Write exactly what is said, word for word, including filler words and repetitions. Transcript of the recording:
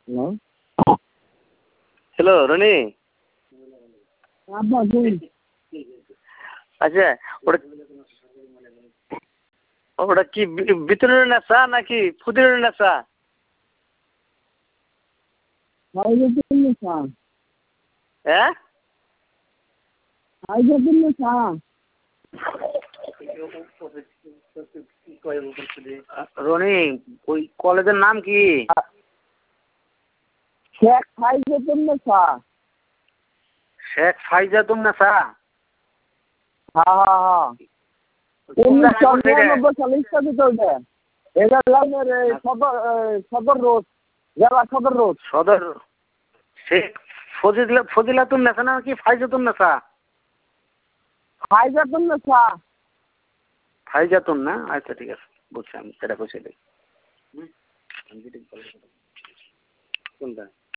Hello hello Roni. আব্বা বল। আচ্ছা ওটা ওটা কি ভিতরের নেশা নাকি ফুদিরের নেশা? ফাইজাতুন নেশা। হ্যাঁ ফাইজাতুন নেশা। রনি ওই কলেজের নাম কি? শেখ ফাইজাতুন নেশা। শেখ ফাইজাতুন নেশা। হ্যাঁ হ্যাঁ হ্যাঁ উনিশশো নিরানব্বই সালে স্থাপিত হয়েছে। এটা লাইনের সদর সদর রোড, জেলা সদর রোড। সদর শেখ ফজিলা ফজিলাতুন নেশা না কি ফাইজাতুন নেশা? ফাইজাতুন নেশা। ফাইজাতুন না? আচ্ছা ঠিক আছে বুঝছি আমি, সেটা বুঝে দিই। কোনটা?